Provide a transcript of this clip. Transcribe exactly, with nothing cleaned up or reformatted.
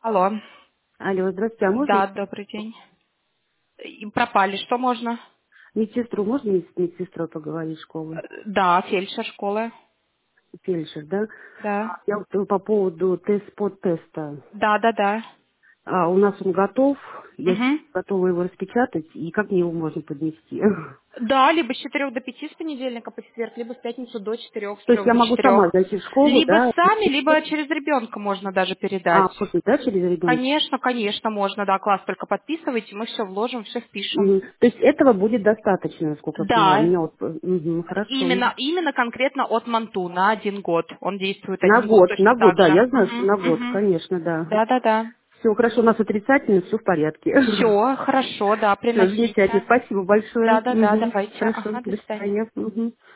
Алло. Алло, здравствуйте, а можно Да, добрый день. И пропали. Что можно? медсестру, можно мне с медсестрой поговорить Э, школы? Да, фельдшер школы. Фельдшер, да? Да. Я вот э, по поводу тест-под-теста. Да, да, да. А, у нас он готов, я Угу. готова его распечатать, и как мне его можно поднести? Да, либо с четырех до пяти с понедельника по четверг, либо в пятницу до четырех, с То есть трех я до могу сама четырех. зайти в школу, Либо да? сами, либо через ребенка можно даже передать. А, можно, да, через ребенка? Конечно, конечно, можно, да, класс, только подписывайте, мы все вложим, все впишем. Мгм. То есть этого будет достаточно, насколько я поняла. Да, Меня вот, э, мгм, хорошо. именно, именно конкретно от Манту на один год. Он действует На один год год, точно на год, так да, же. я знаю, что Угу, на год, угу. конечно, да. Да, да, да. Все хорошо, у нас отрицательно, все в порядке. Все, хорошо, да, Все, замечательно. приносите. Спасибо большое. Да, да, да, Мгм. давайте. Хорошо, Ага, до до свидания. свидания. Мгм.